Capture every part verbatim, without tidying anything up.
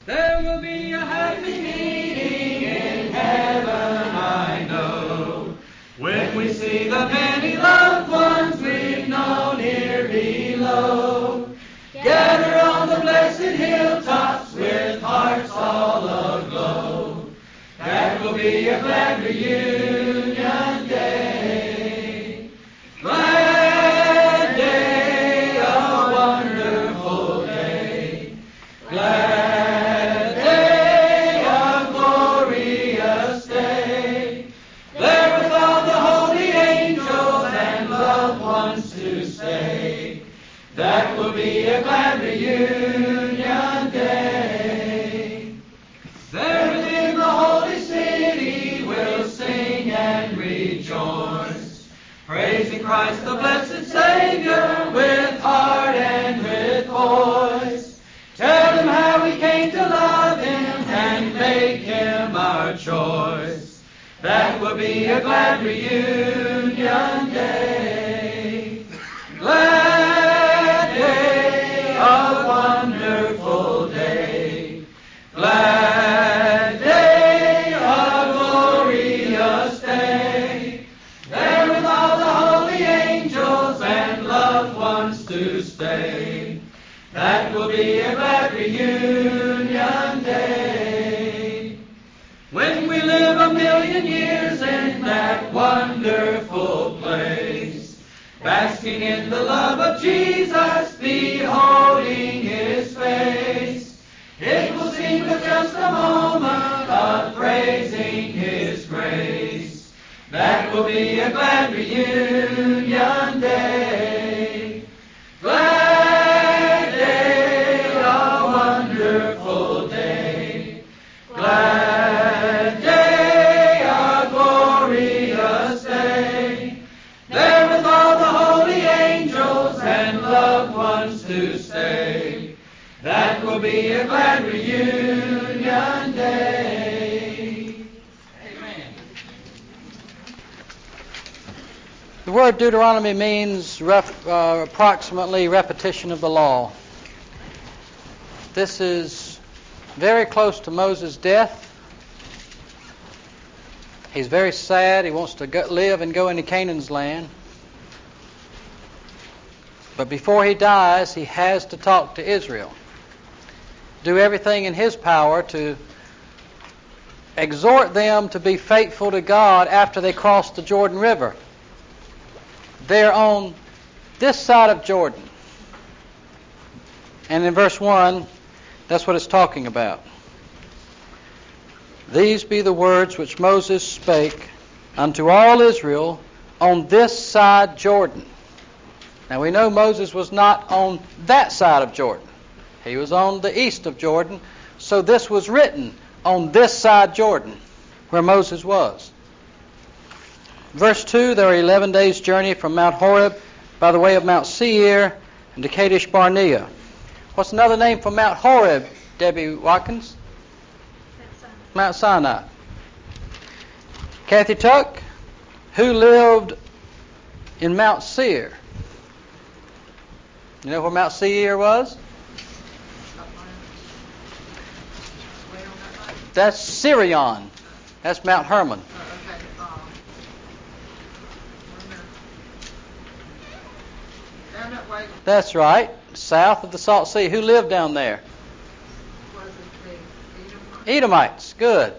There will be a happy meeting in heaven, I know, when we see the many loved ones we've known here below. Gather on the blessed hilltops with hearts all aglow. That will be a glad reunion day. Glad day, a wonderful day. Glad day, a glorious day. There with all the holy angels and loved ones to stay. That will be a glad reunion day. There within the holy city we'll sing and rejoice, praising Christ the blessed Savior with heart and with voice. Tell him how we came to love him and make him our choice. That will be a glad reunion day. Glad day, a wonderful day. Glad day, a glorious day. There with all the holy angels and loved ones to stay. That will be a glad reunion day. When we live a million years in that wonderful place, basking in the love of Jesus, beholding his face, it will seem but just a moment of praising his grace. That will be a glad reunion day. Glad day, a wonderful day. Glad day, a glorious day. There with all the holy angels and loved ones to stay. That will be a glad reunion day. Amen. The word Deuteronomy means ref, uh, approximately repetition of the law. This is very close to Moses' death. He's very sad. He wants to go, live and go into Canaan's land. But before he dies, he has to talk to Israel. Do everything in his power to exhort them to be faithful to God after they cross the Jordan River. They're on this side of Jordan. And in verse one, that's what it's talking about. These be the words which Moses spake unto all Israel on this side Jordan. Now we know Moses was not on that side of Jordan. He was on the east of Jordan. So this was written on this side Jordan, where Moses was. Verse two, there are eleven days' journey from Mount Horeb by the way of Mount Seir and to Kadesh Barnea. What's another name for Mount Horeb, Debbie Watkins? Mount Sinai. Kathy Tuck, who lived in Mount Seir? You know where Mount Seir was? That's Sirion. That's Mount Hermon. That's right, south of the Salt Sea. Who lived down there? Edomites. Good.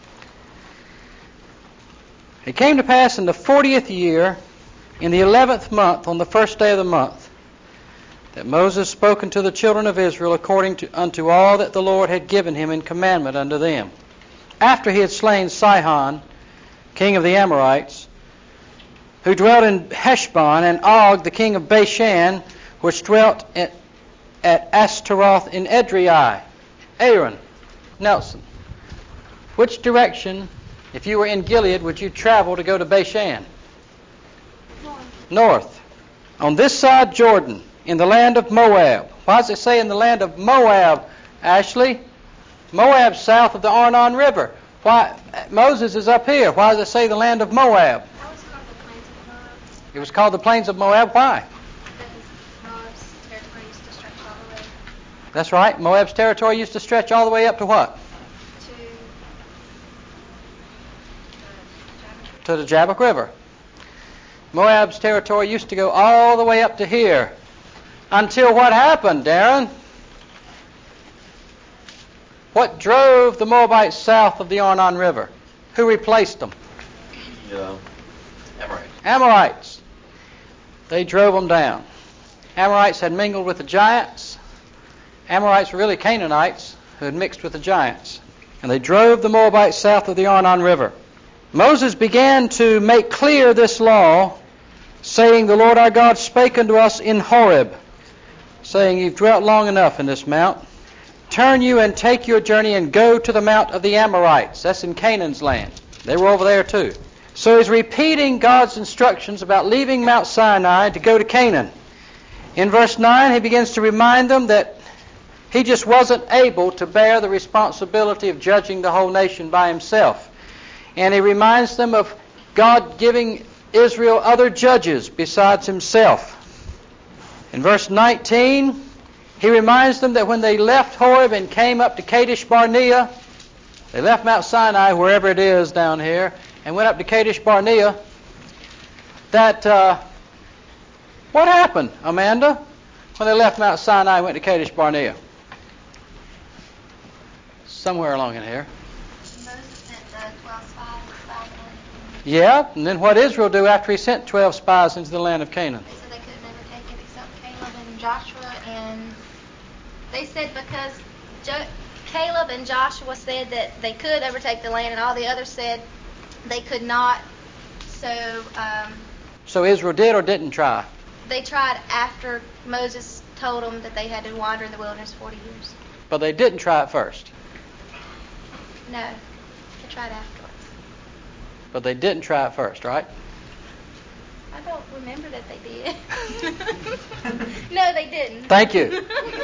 It came to pass in the fortieth year, in the eleventh month, on the first day of the month, that Moses spoke unto the children of Israel according to unto all that the Lord had given him in commandment unto them. After he had slain Sihon, king of the Amorites, who dwelt in Heshbon, and Og, the king of Bashan, which dwelt at, at Ashtaroth in Edrei. Aaron, Nelson, which direction, if you were in Gilead, would you travel to go to Bashan? North. North. On this side Jordan, in the land of Moab. Why does it say in the land of Moab, Ashley? Moab's south of the Arnon River. Why? Moses is up here. Why does it say the land of Moab? It was called the plains of Moab. Why? Because Moab's territory used to stretch all the way That's right. Moab's territory used to stretch all the way up to what? To, uh, to the Jabbok River. Moab's territory used to go all the way up to here. Until what happened, Darren? What drove the Moabites south of the Arnon River? Who replaced them? Yeah. Amorites. Amorites. They drove them down. Amorites had mingled with the giants. Amorites were really Canaanites who had mixed with the giants. And they drove the Moabites south of the Arnon River. Moses began to make clear this law, saying, "The Lord our God spake unto us in Horeb, saying, You've dwelt long enough in this mount. Turn you and take your journey and go to the mount of the Amorites." That's in Canaan's land. They were over there too. So he's repeating God's instructions about leaving Mount Sinai to go to Canaan. In verse nine, he begins to remind them that he just wasn't able to bear the responsibility of judging the whole nation by himself. And he reminds them of God giving Israel other judges besides himself. In verse nineteen, he reminds them that when they left Horeb and came up to Kadesh Barnea, they left Mount Sinai, wherever it is down here, and went up to Kadesh Barnea, that, uh, what happened, Amanda, when they left Mount Sinai and went to Kadesh Barnea? Somewhere along in here. Moses sent uh, twelve spies back. Yeah, and then what did Israel do after he sent twelve spies into the land of Canaan? They said they could never take it except Caleb and Joshua, and they said because jo- Caleb and Joshua said that they could overtake the land, and all the others said they could not. So um, So Israel did or didn't try? they tried after Moses told them that they had to wander in the wilderness forty years. But they didn't try it first. No, they tried afterwards. But they didn't try it first, right? I don't remember that they did. No, they didn't. Thank you.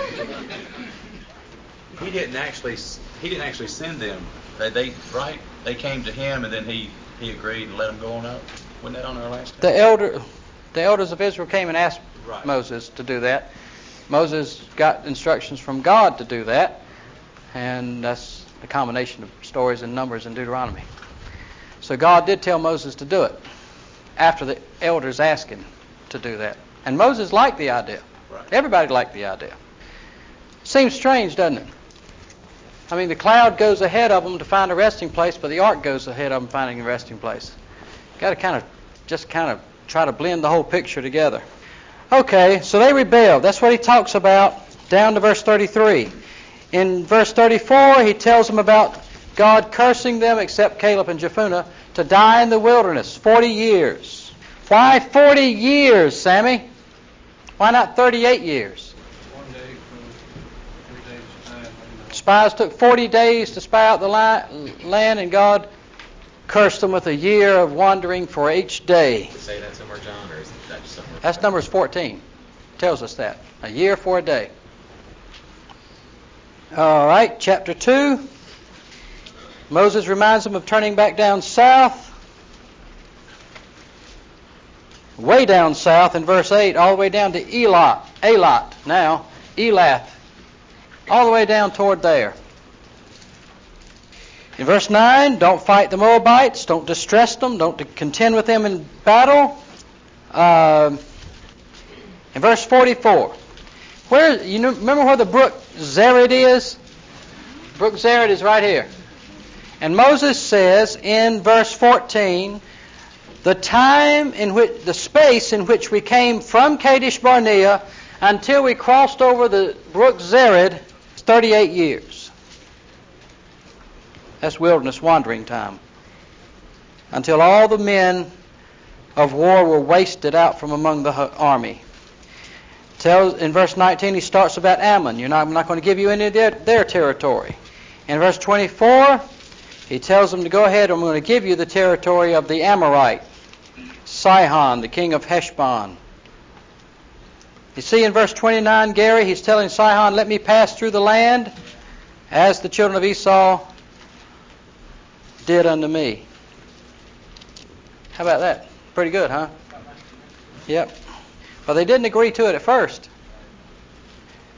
He didn't actually. He didn't actually send them. They, they right. They came to him, and then he, he agreed to let them go on up. Wasn't that on our last? The elder, the elders of Israel came and asked Right. Moses to do that. Moses got instructions from God to do that, and that's a combination of stories and Numbers and Deuteronomy. So God did tell Moses to do it after the elders asked him to do that. And Moses liked the idea. Right. Everybody liked the idea. Seems strange, doesn't it? I mean, the cloud goes ahead of them to find a resting place, but the ark goes ahead of them finding a resting place. Got to kind of just kind of try to blend the whole picture together. Okay, so they rebelled. That's what he talks about down to verse thirty-three. In verse thirty-four, he tells them about God cursing them, except Caleb and Jephunneh, to die in the wilderness forty years. Why forty years, Sammy? Why not thirty-eight years? One day from three days time. Spies took forty days to spy out the li- land, and God cursed them with a year of wandering for each day. To say that somewhere, John, or is that just somewhere? That's Numbers fourteen. Tells us that. A year for a day. All right, chapter two. Moses reminds them of turning back down south. Way down south in verse eight, all the way down to Elot. Elot now. Elath. All the way down toward there. In verse nine, don't fight the Moabites. Don't distress them. Don't contend with them in battle. Uh, in verse forty-four, where you know, remember where the brook Zered is? Brook Zered is right here. And Moses says in verse fourteen, the time in which, the space in which we came from Kadesh Barnea until we crossed over the brook Zered is thirty-eight years. That's wilderness wandering time. Until all the men of war were wasted out from among the army. Tells in verse nineteen, he starts about Ammon. You're not, I'm not going to give you any of their, their territory. In verse twenty-four, he tells them to go ahead. I'm going to give you the territory of the Amorite, Sihon, the king of Heshbon. You see in verse twenty-nine, Gary, he's telling Sihon, let me pass through the land as the children of Esau did unto me. How about that? Pretty good, huh? Yep. Well, they didn't agree to it at first.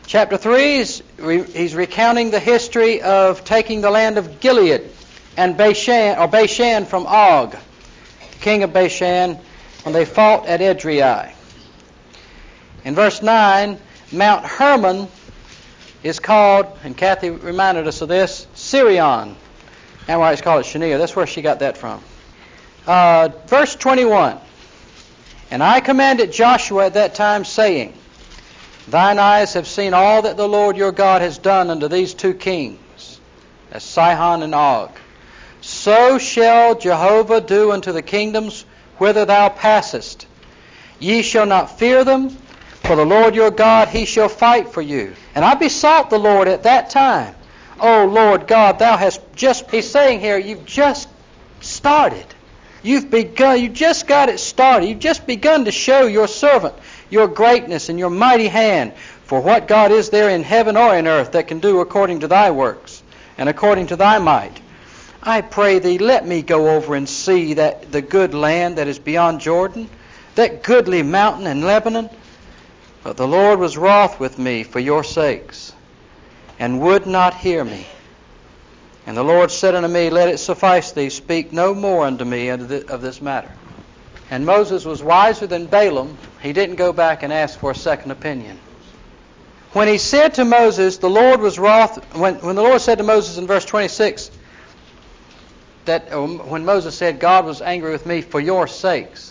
Chapter three, is re, he's recounting the history of taking the land of Gilead and Bashan, or Bashan from Og, the king of Bashan, when they fought at Edrei. In verse nine, Mount Hermon is called, and Kathy reminded us of this, Sirion. And why it's called Shania. That's where she got that from. Uh, verse twenty-one. And I commanded Joshua at that time, saying, Thine eyes have seen all that the Lord your God has done unto these two kings, as Sihon and Og. So shall Jehovah do unto the kingdoms whither thou passest. Ye shall not fear them, for the Lord your God, He shall fight for you. And I besought the Lord at that time, O Lord God, thou hast just, he's saying here, you've just started. You've begun, you just got it started. You've just begun to show your servant your greatness and your mighty hand. For what God is there in heaven or in earth that can do according to thy works and according to thy might? I pray thee, let me go over and see that the good land that is beyond Jordan, that goodly mountain in Lebanon. But the Lord was wroth with me for your sakes, and would not hear me. And the Lord said unto me, Let it suffice thee, speak no more unto me of this matter. And Moses was wiser than Balaam. He didn't go back and ask for a second opinion. When he said to Moses, the Lord was wroth, when, when the Lord said to Moses in verse twenty-six, that when Moses said, God was angry with me for your sakes,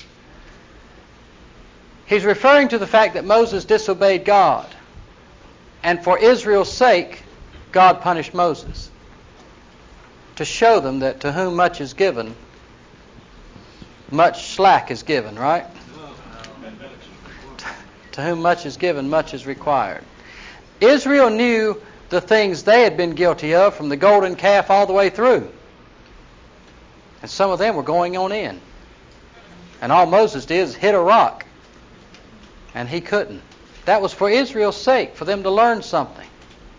he's referring to the fact that Moses disobeyed God. And for Israel's sake, God punished Moses, to show them that to whom much is given, much slack is given, right? To whom much is given, much is required. Israel knew the things they had been guilty of from the golden calf all the way through. And some of them were going on in. And all Moses did is hit a rock. And he couldn't. That was for Israel's sake, for them to learn something.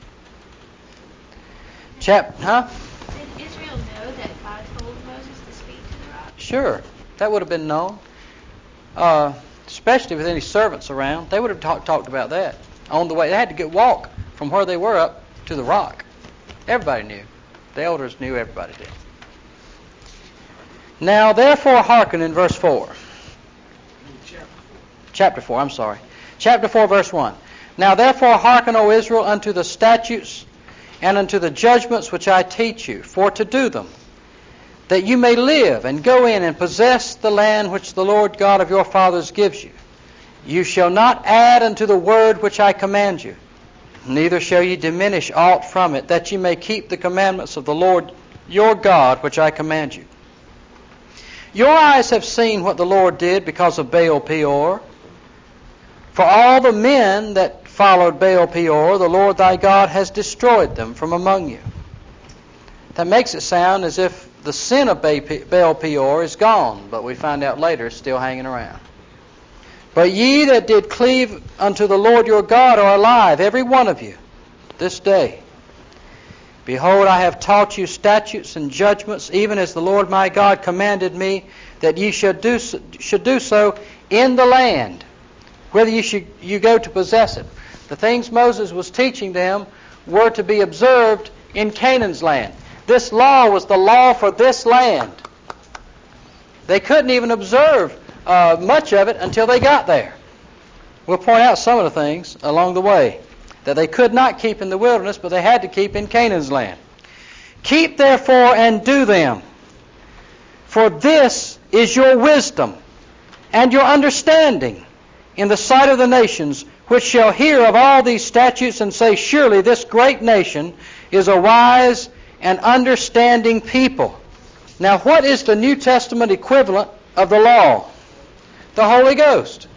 Chap, huh? Did Israel know that God told Moses to speak to the rock? Sure. That would have been known. Uh, especially with any servants around. They would have talk, talked about that. On the way, they had to get walk from where they were up to the rock. Everybody knew. The elders knew, everybody did. Now, therefore, hearken in verse four. Chapter four, I'm sorry. Chapter four, verse one. Now, therefore, hearken, O Israel, unto the statutes and unto the judgments which I teach you, for to do them, that you may live and go in and possess the land which the Lord God of your fathers gives you. You shall not add unto the word which I command you, neither shall ye diminish aught from it, that ye may keep the commandments of the Lord your God which I command you. Your eyes have seen what the Lord did because of Baal Peor. For all the men that followed Baal Peor, the Lord thy God has destroyed them from among you. That makes it sound as if the sin of Baal Peor is gone, but we find out later it's still hanging around. But ye that did cleave unto the Lord your God are alive, every one of you, this day. Behold, I have taught you statutes and judgments, even as the Lord my God commanded me, that ye should do so, should do so in the land, whether you should you go to possess it. The things Moses was teaching them were to be observed in Canaan's land. This law was the law for this land. They couldn't even observe uh, much of it until they got there. We'll point out some of the things along the way that they could not keep in the wilderness, but they had to keep in Canaan's land. Keep therefore and do them, for this is your wisdom and your understanding in the sight of the nations, which shall hear of all these statutes and say, surely this great nation is a wise and understanding people. Now, what is the New Testament equivalent of the law? The Holy Ghost.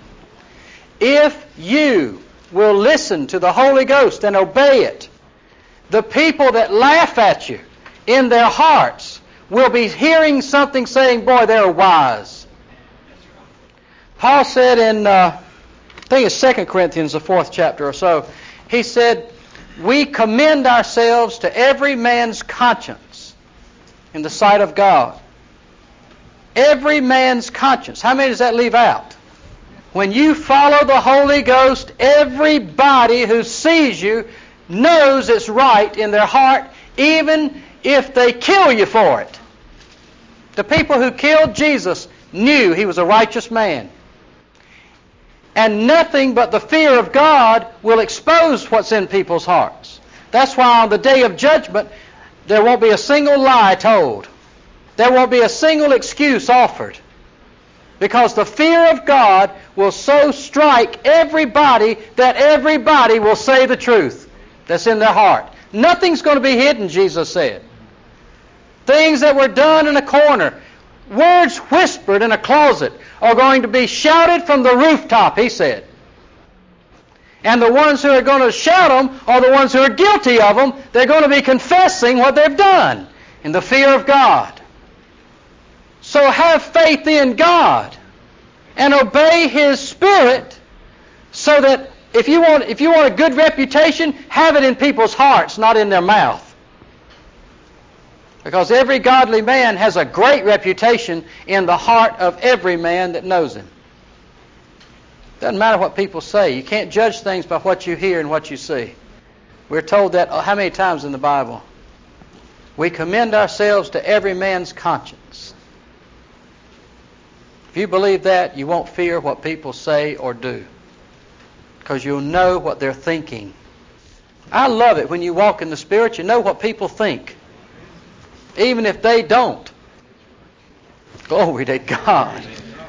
If you will listen to the Holy Ghost and obey it, the people that laugh at you in their hearts will be hearing something saying, boy, they're wise. Paul said in, uh, I think it's Second Corinthians, the fourth chapter or so, he said, we commend ourselves to every man's conscience in the sight of God. Every man's conscience. How many does that leave out? When you follow the Holy Ghost, everybody who sees you knows it's right in their heart, even if they kill you for it. The people who killed Jesus knew he was a righteous man. And nothing but the fear of God will expose what's in people's hearts. That's why on the day of judgment, there won't be a single lie told. There won't be a single excuse offered. Because the fear of God will so strike everybody that everybody will say the truth that's in their heart. Nothing's going to be hidden, Jesus said. Things that were done in a corner, words whispered in a closet, are going to be shouted from the rooftop, he said. And the ones who are going to shout them are the ones who are guilty of them. They're going to be confessing what they've done in the fear of God. So have faith in God and obey His Spirit, so that if you want, if you want a good reputation, have it in people's hearts, not in their mouth. Because every godly man has a great reputation in the heart of every man that knows him. Doesn't matter what people say. You can't judge things by what you hear and what you see. We're told that how many times in the Bible? We commend ourselves to every man's conscience. If you believe that, you won't fear what people say or do, because you'll know what they're thinking. I love it when you walk in the Spirit, you know what people think, even if they don't. Glory to God.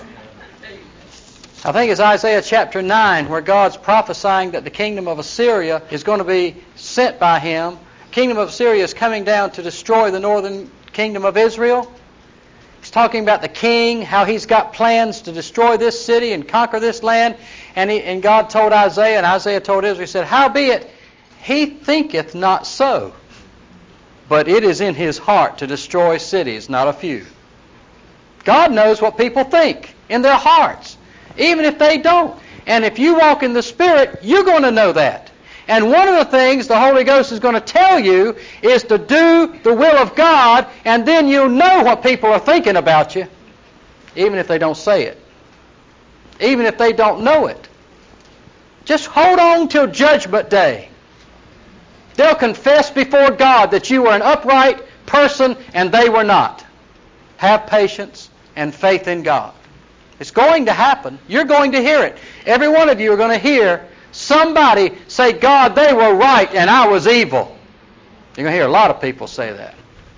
I think it's Isaiah chapter nine where God's prophesying that the kingdom of Assyria is going to be sent by Him. The kingdom of Assyria is coming down to destroy the northern kingdom of Israel. He's talking about the king, how he's got plans to destroy this city and conquer this land. And, he, and God told Isaiah, and Isaiah told Israel, he said, howbeit, he thinketh not so, but it is in his heart to destroy cities, not a few. God knows what people think in their hearts, even if they don't. And if you walk in the Spirit, you're going to know that. And one of the things the Holy Ghost is going to tell you is to do the will of God, and then you'll know what people are thinking about you, even if they don't say it, even if they don't know it. Just hold on till Judgment Day. They'll confess before God that you were an upright person and they were not. Have patience and faith in God. It's going to happen. You're going to hear it. Every one of you are going to hear somebody say, God, they were right and I was evil. You're going to hear a lot of people say that.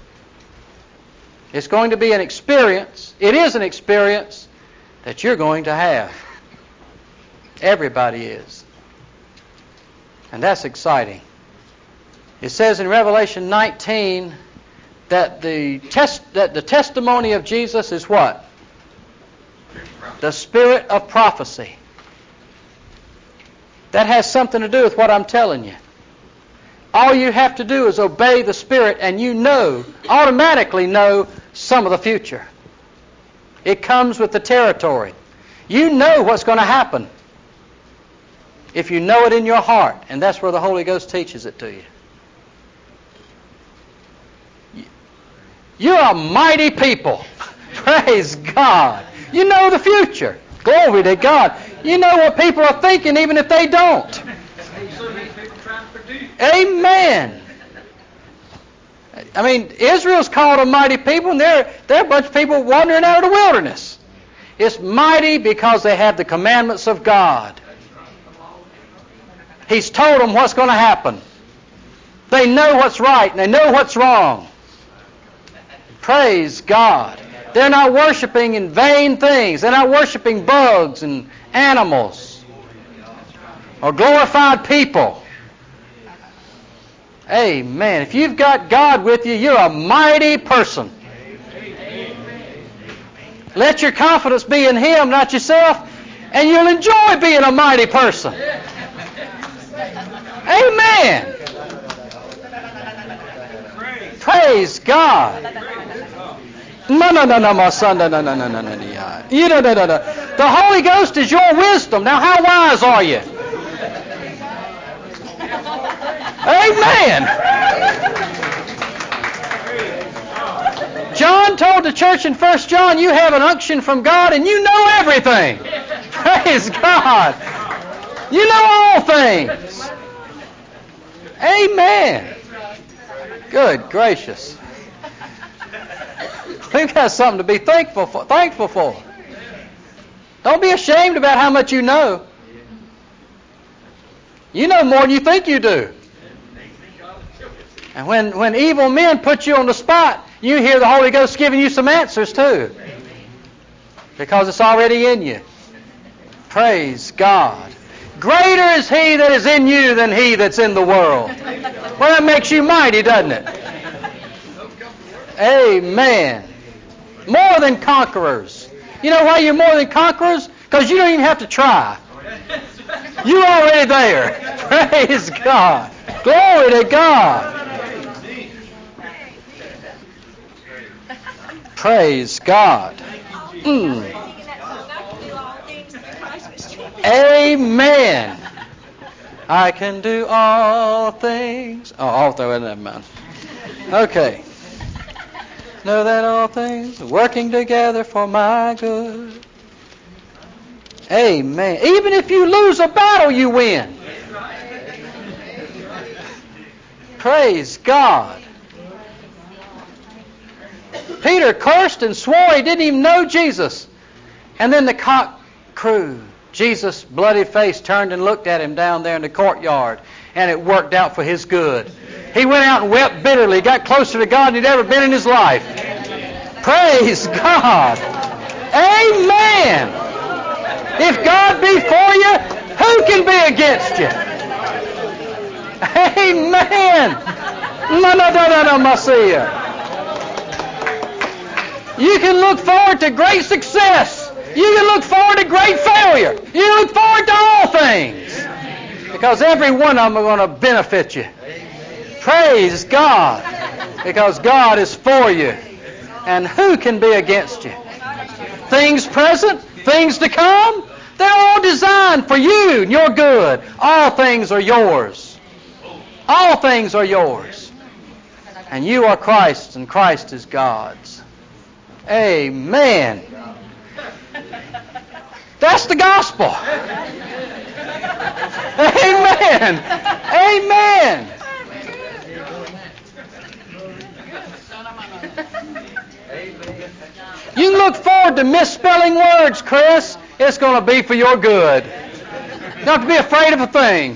It's going to be an experience. It is an experience that you're going to have. Everybody is. And that's exciting. It says in Revelation nineteen that the test that the testimony of Jesus is what? The spirit of prophecy. That has something to do with what I'm telling you. All you have to do is obey the Spirit, and you know, automatically know some of the future. It comes with the territory. You know what's going to happen if you know it in your heart, and that's where the Holy Ghost teaches it to you. You're a mighty people. Praise God. You know the future. Glory to God. You know what people are thinking even if they don't. Amen. I mean, Israel's called a mighty people, and they're, they're a bunch of people wandering out of the wilderness. It's mighty because they have the commandments of God. He's told them what's going to happen. They know what's right, and they know what's wrong. Praise God. They're not worshiping in vain things. They're not worshiping bugs and animals or glorified people. Amen. If you've got God with you, you're a mighty person. Let your confidence be in Him, not yourself, and you'll enjoy being a mighty person. Amen. Praise God. No, no, no, no, my son, no, no, no, no, no, no, no. You know, no, no, no. The Holy Ghost is your wisdom. Now, how wise are you? Amen. John told the church in First John, you have an unction from God and you know everything. Praise God. You know all things. Amen. Good gracious. We've got something to be thankful for. Thankful for. Don't be ashamed about how much you know. You know more than you think you do. And when, when evil men put you on the spot, you hear the Holy Ghost giving you some answers too. Because it's already in you. Praise God. Greater is He that is in you than he that's in the world. Well, that makes you mighty, doesn't it? Amen. More than conquerors. You know why you're more than conquerors? Because you don't even have to try. You're already there. Praise God. Glory to God. Praise God. Mm. Amen. I can do all things. Oh, I'll throw it in that man. Okay. Know that all things are working together for my good. Amen. Even if you lose a battle, you win. Praise God. Peter cursed and swore he didn't even know Jesus. And then the cock crew. Jesus' bloody face turned and looked at him down there in the courtyard, and it worked out for his good. He went out and wept bitterly, got closer to God than he'd ever been in his life. Praise God. Amen. If God be for you, who can be against you? Amen. You can look forward to great success. You can look forward to great failure. You can look forward to all things. Because every one of them are going to benefit you. Praise God. Because God is for you. And who can be against you? Things present, things to come, they're all designed for you and your good. All things are yours. All things are yours. And you are Christ's and Christ is God's. Amen. That's the gospel. Amen. Amen. You can look forward to misspelling words, Chris. It's going to be for your good. You don't have to be afraid of a thing.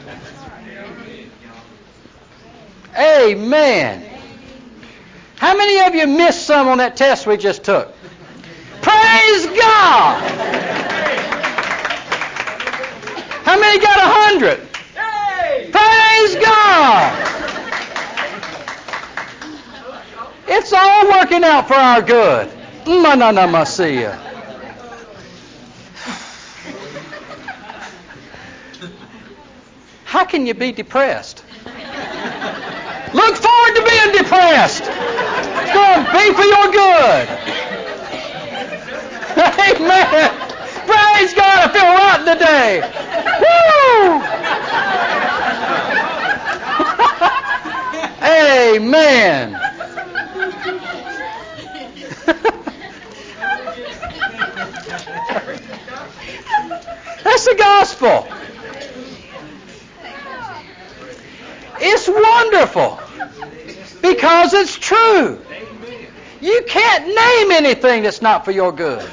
Amen. How many of you missed some on that test we just took? Praise God! How many got a hundred? Praise God! It's all working out for our good. Mananamasia. How can you be depressed? Look forward to being depressed. It's going to be for your good. Amen. Praise God, I feel rotten today. Woo! Amen. That's the gospel. It's wonderful because it's true. You can't name anything that's not for your good.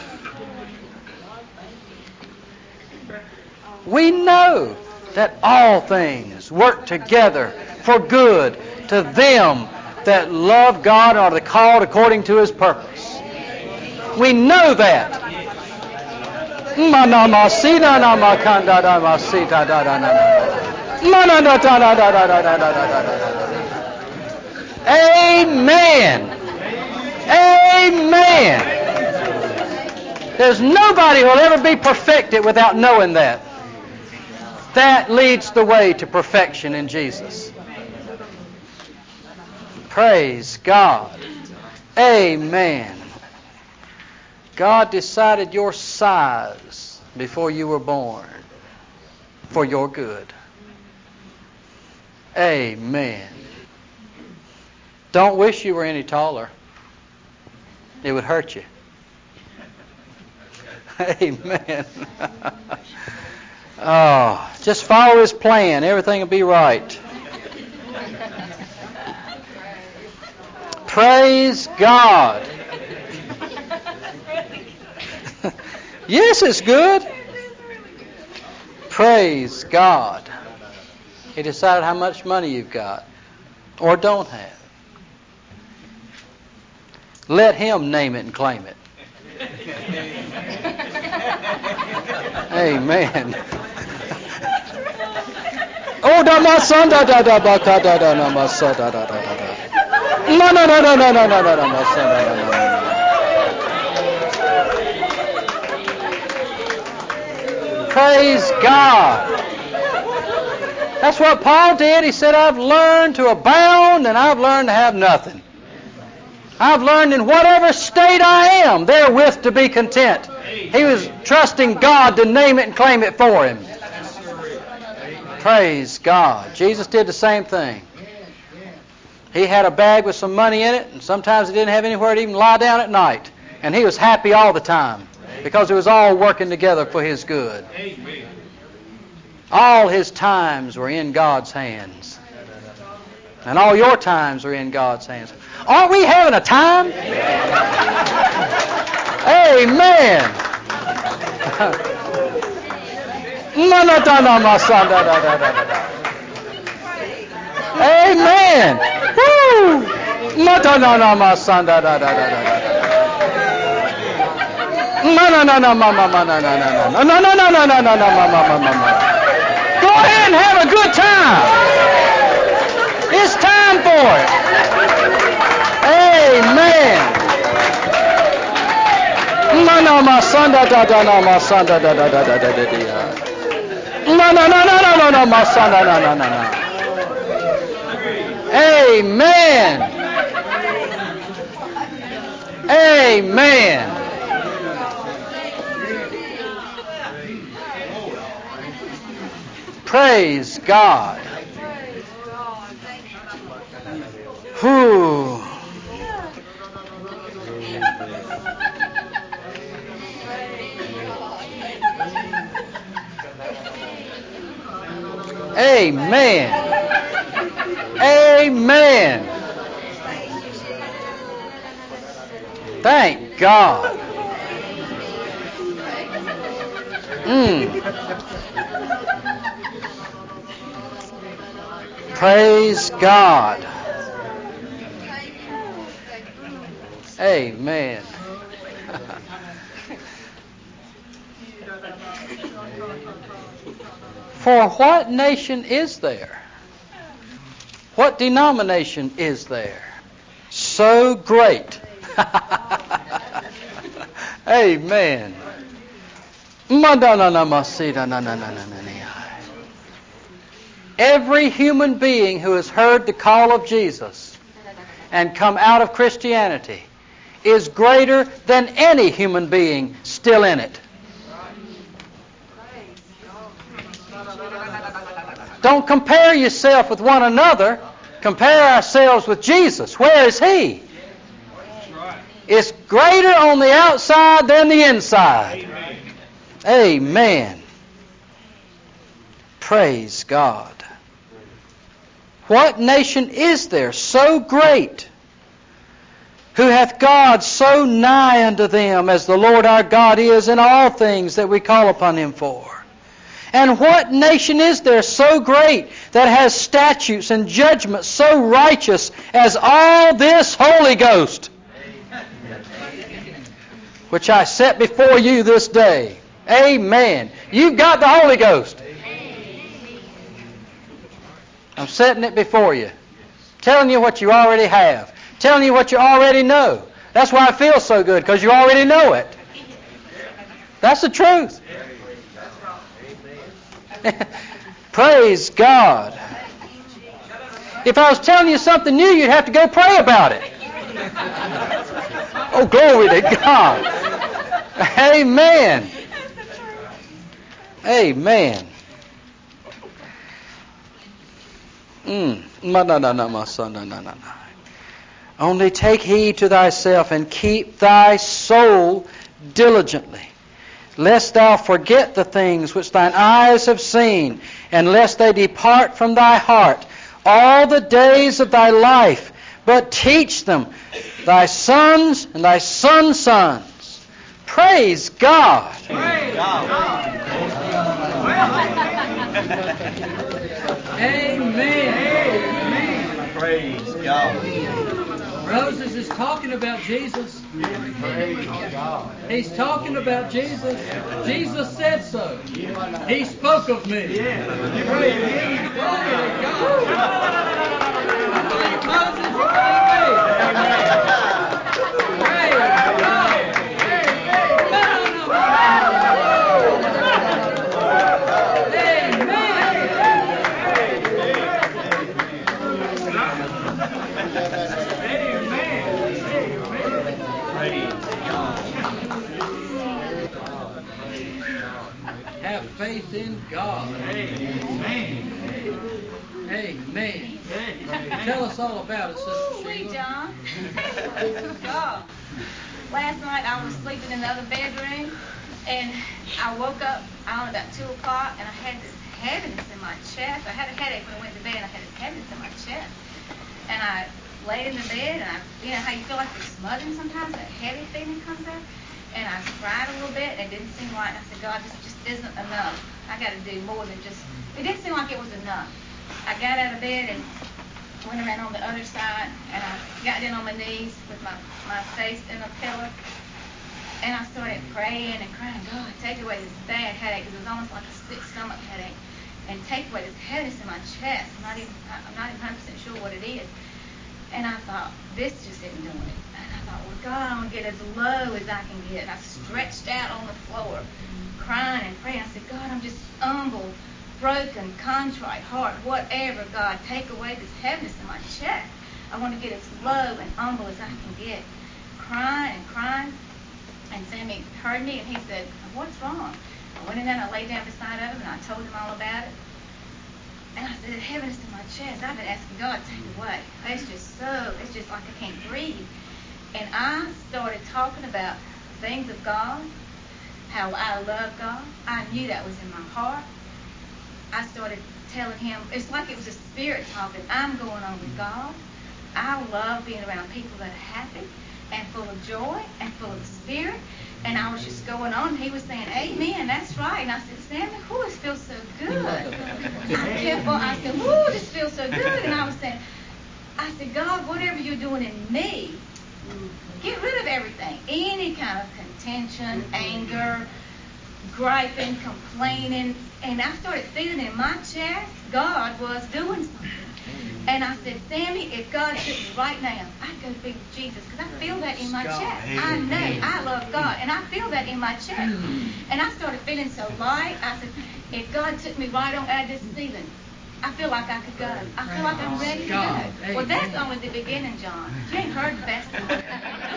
We know that all things work together for good to them that love God and are called according to His purpose. We know that. Amen. Amen. There's nobody who will ever be perfected without knowing that. That leads the way to perfection in Jesus. Praise God. Amen. God decided your size before you were born for your good. Amen. Don't wish you were any taller. It would hurt you. Amen. Oh, just follow His plan. Everything will be right. Praise God. Yes, it's good. Praise God. He decided how much money you've got or don't have. Let Him name it and claim it. Amen. Oh, da ma son da da da ba ka da da na ma sa da da da da da. No no no no no no no no no ma son da da da da. Praise God. That's what Paul did. He said, I've learned to abound and I've learned to have nothing. I've learned in whatever state I am, therewith to be content. He was trusting God to name it and claim it for him. Praise God. Jesus did the same thing. He had a bag with some money in it, and sometimes he didn't have anywhere to even lie down at night. And he was happy all the time because it was all working together for his good. All his times were in God's hands. And all your times are in God's hands. Aren't we having a time? Amen. Amen. Woo. No no no no ma son da da da da da da. No no no no ma ma ma no no no no no no no no no no no ma ma ma ma ma. Go ahead and have a good time. It's time for it. Amen. No no ma son da da da no ma son da da da da da da da. No no no no no no no ma son da no no no no. Amen. Amen. Praise God. Whew. Amen. Amen. Thank God. Mm. Praise God. Amen. For what nation is there? What denomination is there so great? Amen. Every human being who has heard the call of Jesus and come out of Christianity is greater than any human being still in it. Don't compare yourself with one another. Compare ourselves with Jesus. Where is He? It's greater on the outside than the inside. Amen. Praise God. What nation is there so great, who hath God so nigh unto them as the Lord our God is in all things that we call upon Him for? And what nation is there so great that has statutes and judgments so righteous as all this Holy Ghost, which I set before you this day? Amen. You've got the Holy Ghost. I'm setting it before you. Telling you what you already have. Telling you what you already know. That's why I feel so good, because you already know it. That's the truth. Praise God. If I was telling you something new, you'd have to go pray about it. Oh, glory to God. Amen. Amen. Mm. No, no, no, no, my son, no, no, no, no. Only take heed to thyself and keep thy soul diligently. lest thou forget the things which thine eyes have seen, and lest they depart from thy heart all the days of thy life, but teach them thy sons and thy sons' sons. Praise God. Praise God. Amen. Amen. Praise God. Moses is talking about Jesus. He's talking about Jesus. Jesus said so. He spoke of me. Praise God. Moses, you believe me? Praise God. Have faith in God. Amen. Amen. Tell us all about it, Sister Woo-wee, Sheila. John. God. Last night I was sleeping in the other bedroom, and I woke up, I don't know, about two o'clock, and I had this heaviness in my chest. I had a headache when I went to bed, and I had this heaviness in my chest. And I laid in the bed, and I, you know how you feel like you're smothering sometimes, that heavy feeling comes up? And I cried a little bit, and it didn't seem right. And I said, God, this just isn't enough. I got to do more than just, it didn't seem like it was enough. I got out of bed and went around on the other side, and I got down on my knees with my, my face in a pillow, and I started praying and crying, God, take away this bad headache, because it was almost like a sick stomach headache, and take away this heaviness in my chest. I'm not even, I'm not even one hundred percent sure what it is. And I thought, this just isn't doing it. And I thought, well, God, I'm going to get as low as I can get. And I stretched out on the floor, crying and praying. I said, God, I'm just humble, broken, contrite heart, whatever, God, take away this heaviness in my chest. I want to get as low and humble as I can get. Crying and crying. And Sammy heard me, and he said, what's wrong? I went in there, and I laid down beside him, and I told him all about it. And I said, the heaviness in my chest, I've been asking God to take it away. It's just so, it's just like I can't breathe. And I started talking about the things of God, how I love God. I knew that was in my heart. I started telling him, it's like it was a spirit talking. I'm going on with God. I love being around people that are happy and full of joy and full of the Spirit. And I was just going on. He was saying, amen, that's right. And I said, Sammy, whoo, this feels so good. I kept on, I said, whoo, this feels so good. And I was saying, I said, God, whatever you're doing in me, get rid of everything. Any kind of contention, anger, griping, complaining. And I started feeling in my chest, God was doing something. And I said, Sammy, if God took me right now, I'd go be with Jesus, because I feel that in my chest. I know I love God, and I feel that in my chest. And I started feeling so light. I said, if God took me right on out of this ceiling, I feel like I could go. I feel like I'm ready to go. Well, that's only the beginning, John. You ain't heard the best of it.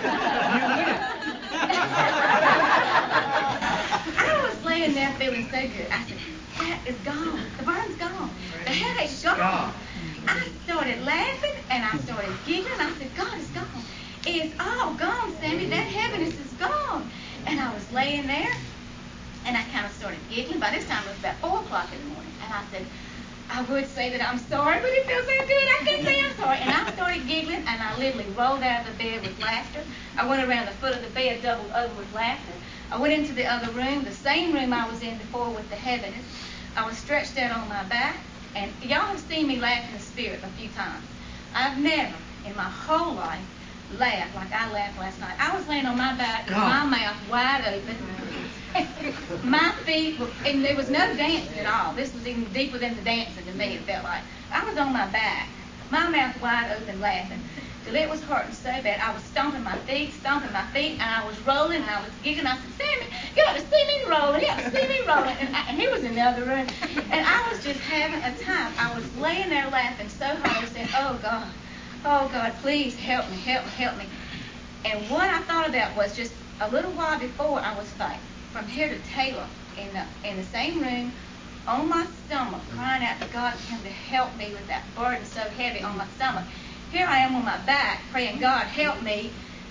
I was laying there feeling so good. I said, that is gone. The burn's gone. The headache's gone. I started laughing, and I started giggling. I said, God, it's gone. It's all gone, Sammy. That heaviness is gone. And I was laying there, and I kind of started giggling. By this time, it was about four o'clock in the morning. And I said, I would say that I'm sorry, but it feels so good. I can't say I'm sorry. And I started giggling, and I literally rolled out of the bed with laughter. I went around the foot of the bed, doubled over with laughter. I went into the other room, the same room I was in before with the heaviness. I was stretched out on my back. And y'all have seen me laugh in the spirit a few times. I've never in my whole life laughed like I laughed last night. I was laying on my back with my mouth wide open. My feet were, and there was no dancing at all. This was even deeper than the dancing to me, it felt like. I was on my back, my mouth wide open laughing. Till it was hurting so bad. I was stomping my feet, stomping my feet, and I was rolling, and I was giggling. I said, Sammy, you ought to see me rolling. You ought to see me rolling. And, I, and he was in the other room. And I was just having a time. I was laying there laughing so hard. I was saying, oh, God, oh, God, please help me, help me, help me. And what I thought about was just a little while before I was like, from here to Taylor, in the, in the same room, on my stomach, crying out to God for him to help me with that burden so heavy on my stomach. Here I am on my back, praying, God, help me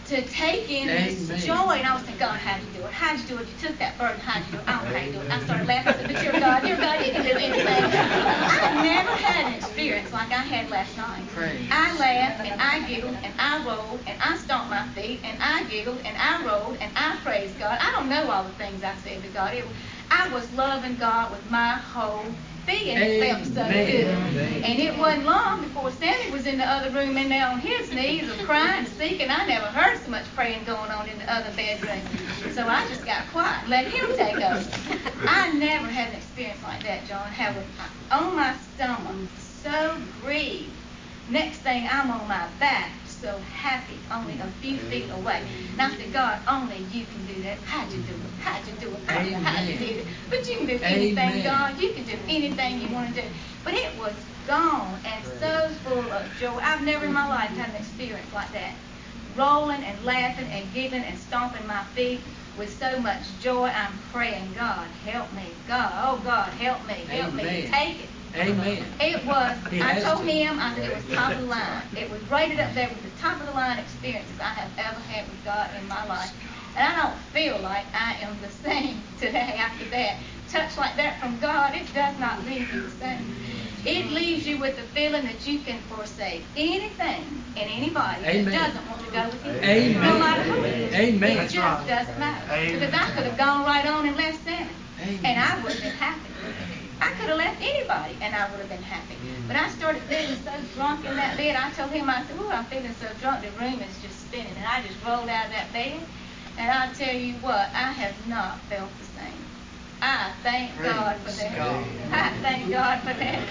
to take in this Amen. joy. And I was thinking, God, how'd you do it? How'd you do it? You took that burden. How'd you do it? I don't know how you do it. I started laughing. I said, but you're God. You're God. You can do anything. I never had an experience like I had last night. Praise. I laughed, and I giggled, and I rolled, and I stomped my feet, and I giggled, and I rolled, and I praised God. I don't know all the things I said to God. It, I was loving God with my whole being. It felt so good. And it wasn't long before Sammy was in the other room in there on his knees and crying and speaking. I never heard so much praying going on in the other bedroom. So I just got quiet and let him take over. I never had an experience like that, John. How was on my stomach, so grieved. Next thing, I'm on my back, so happy, only a few feet away. And I said, God, only you can do that. How'd you do it? How'd you do it? I don't know how you did it. But you can do anything, Amen. God. You can do anything you want to do. But it was gone and so full of joy. I've never in my life had an experience like that. Rolling and laughing and giggling and stomping my feet with so much joy. I'm praying, God, help me. God, oh God, help me. Help me Amen. to take it. Amen. It was, He I has told to. him, I said it was top of the line. It was rated up there with the top of the line experiences I have ever had with God in my life. And I don't feel like I am the same today after that. Touch like that from God, it does not leave you the same. It leaves you with the feeling that you can forsake anything and anybody Amen. that doesn't want to go with you. Amen. No matter who it is. Amen. It just doesn't matter. Because I could have gone right on and left Sammy. Amen. And I would have been happy. I could have left anybody and I would have been happy. But I started feeling so drunk in that bed. I told him, I said, ooh, I'm feeling so drunk, the room is just spinning. And I just rolled out of that bed. And I tell you what, I have not felt the same. I thank Praise God for that. God. I thank God for that.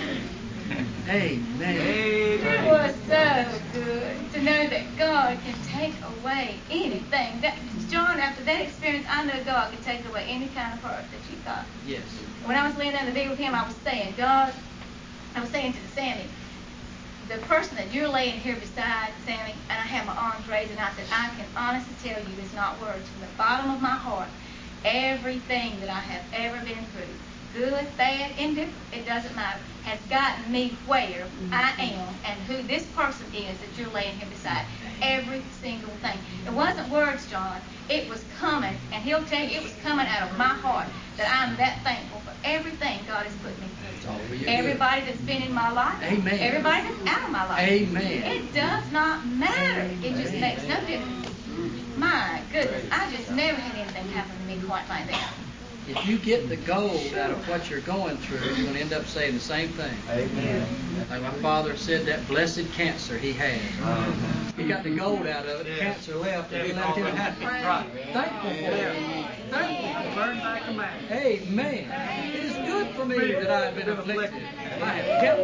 Amen. It was so good to know that God can take away anything. That, John, after that experience, I know God can take away any kind of hurt that you thought. Yes. When I was laying down in the bed with him, I was saying, God, I was saying to Sammy, the person that you're laying here beside, Sammy, and I had my arms raised, and I said, I can honestly tell you, it's not words, from the bottom of my heart, everything that I have ever been through, good, bad, indifferent, it doesn't matter, has gotten me where I am and who this person is that you're laying here beside. Every single thing. It wasn't words, John. It was coming, and he'll tell you, it was coming out of my heart that I'm that thankful for everything God has put me through. Everybody that's been in my life. Amen. Everybody that's out of my life. Amen. It does not matter. It just makes no difference. My goodness, I just never had anything happen to me quite like that. If you get the gold out of what you're going through, you're going to end up saying the same thing. Amen. Like my father said, that blessed cancer he had. He got the gold out of it, the cancer left, and he left him happy. Right. Thankful for it. Thankful. Burn back a man. Amen. It is good for me that I have been afflicted. I have kept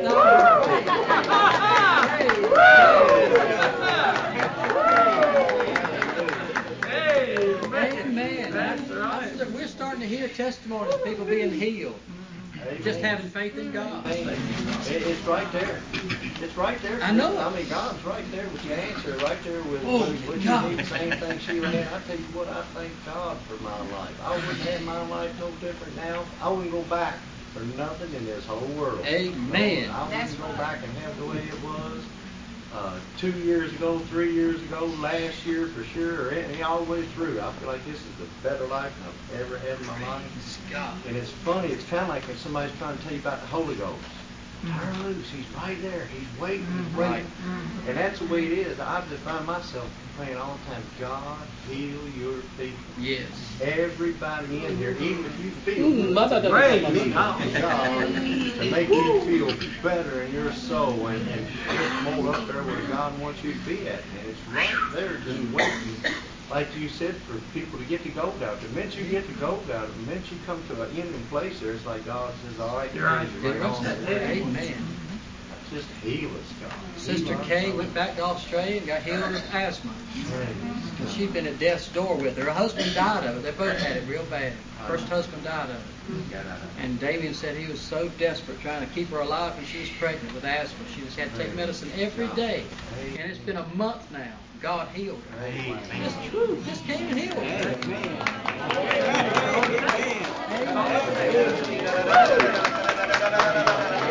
thy word. Amen. That's right. We're starting to hear testimonies of people being healed. Just having faith in God. It, it's right there. It's right there. I know it. I mean, God's right there with the answer, right there with Oh, what you God. need. The same thing she had. I tell you what, I thank God for my life. I wouldn't have my life no different now. I wouldn't go back for nothing in this whole world. Amen. I wouldn't That's go right. back and have the way it was. Uh, two years ago, three years ago, last year for sure, or any, all the way through. I feel like this is the better life I've ever had in my life. God. And it's funny, it's kind of like when somebody's trying to tell you about the Holy Ghost. Turn loose, he's right there, he's waiting, he's waiting. And that's the way it is. I just find myself praying all the time, God, heal your people. Yes. Everybody in here, even if you feel Mm, good, da, da, da, praise da, da, da. God to make you feel better in your soul and, and get more up there where God wants you to be at. And it's right there just waiting. Like you said, for people to get the gold out. The minute you get the gold out, the minute you come to an ending place there, it's like God says, all right, You're right. you're right on. Amen. Just heal us, God. Sister Heal us. Kay went back to Australia and got healed of asthma. And she'd been at death's door with her. Her husband died of it. They both had it real bad. First husband died of it. And Damien said he was so desperate trying to keep her alive when she was pregnant with asthma. She just had to take medicine every day. And it's been a month now. God healed her. It's true. This came and healed her.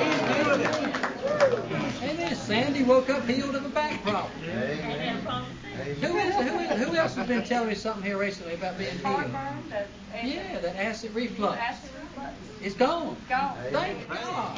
Amen. Sandy woke up healed of a back problem. Amen. Who is it? Who, is, who else has been telling me something here recently about being healed? Heartburn, the acid, Yeah, that acid reflux. acid reflux. It's gone. Gone. Thank God.